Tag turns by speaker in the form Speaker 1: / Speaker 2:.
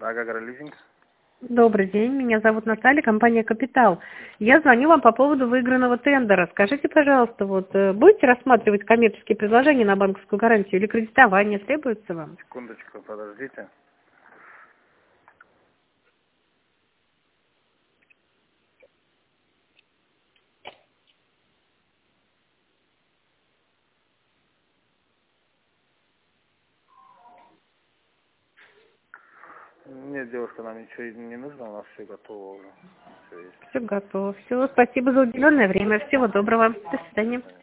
Speaker 1: Агролизинг.
Speaker 2: Добрый день, меня зовут Наталья, компания «Капитал». Я звоню вам по поводу выигранного тендера. Скажите, пожалуйста, будете рассматривать коммерческие предложения на банковскую гарантию или кредитование требуется вам?
Speaker 1: Секундочку, подождите. Нет, девушка, нам ничего не нужно, у нас все готово уже. Все есть.
Speaker 2: Все готово. Все, спасибо за уделенное время. Всего доброго. До свидания.